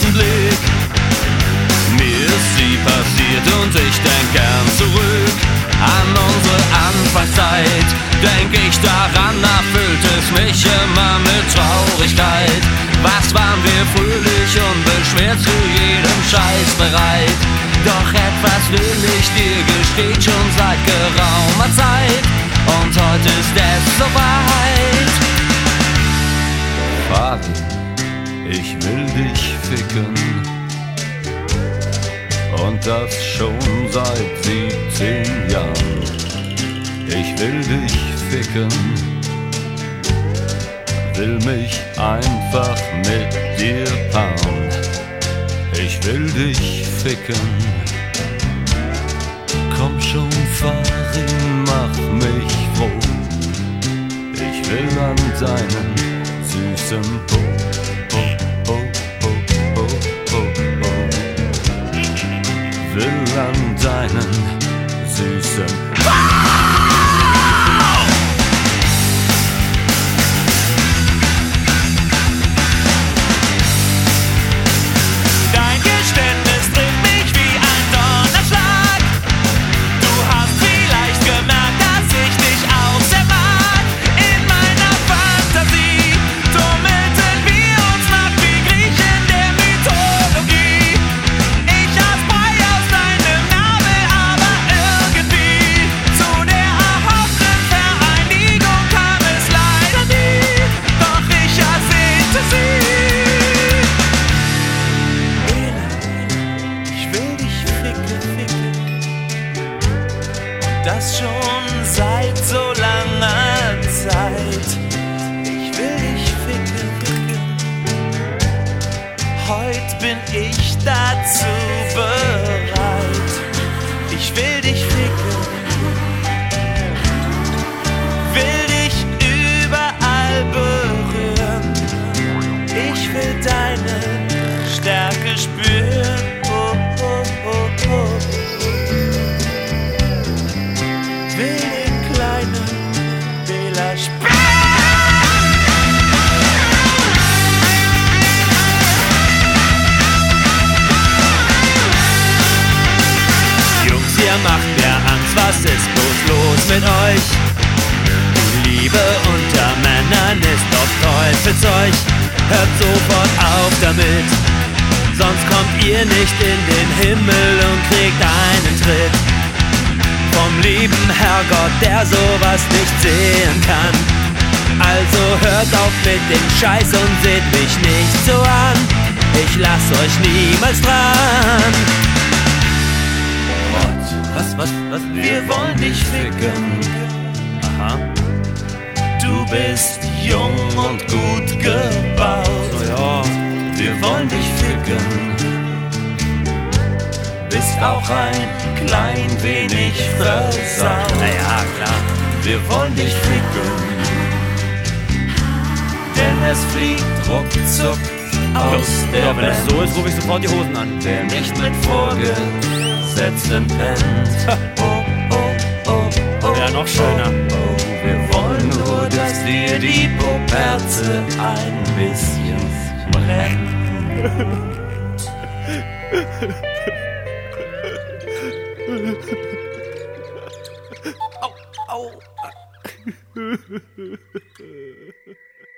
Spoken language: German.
Blick. Mir ist sie passiert und ich denk gern zurück an unsere Anfangszeit. Denk ich daran, erfüllt es mich immer mit Traurigkeit. Was waren wir fröhlich und beschwert zu jedem Scheiß bereit. Doch etwas will ich dir gestehen, schon seit geraumer Zeit. Und heute ist es soweit. Vater, ich will dich ficken. Und das schon seit 17 Jahren. Ich will dich ficken. Will mich einfach mit dir paaren. Ich will dich ficken. Komm schon, Farin, mach mich froh. Ich will an deinen süßen Po. Will an deinen süßen das schon seit so langer Zeit. Ich will dich ficken. Heute bin ich dazu bereit. Ich will dich ficken. Will dich überall berühren. Ich will deine Stärke spüren. Oh, oh, oh, oh. Will den kleinen Wähler spüren. Jungs, ihr macht mir Angst, was ist bloß los mit euch? Die Liebe unter Männern ist doch Teufelszeug. Hört sofort auf damit, sonst kommt ihr nicht in den Himmel und kriegt einen Tritt vom lieben Herrgott, der sowas nicht sehen kann. Also hört auf mit dem Scheiß und seht mich nicht so an. Ich lass euch niemals dran. Was? Wir wollen dich ficken. Aha. Du bist jung und gut gebaut. So, ja. Wir wollen dich ficken. Bist auch ein klein wenig versaut. Naja, klar. Wir wollen dich ficken. Denn es fliegt ruckzuck aus der Wenn es Welt. so ist, rufe ich sofort die Hosen an. Der nicht mit Vorgesetzten pennt. Oh, oh, oh, oh. Wäre noch schöner. Oh, wir wollen nur, dass dir die Poperze ein bisschen brennt. Au, au.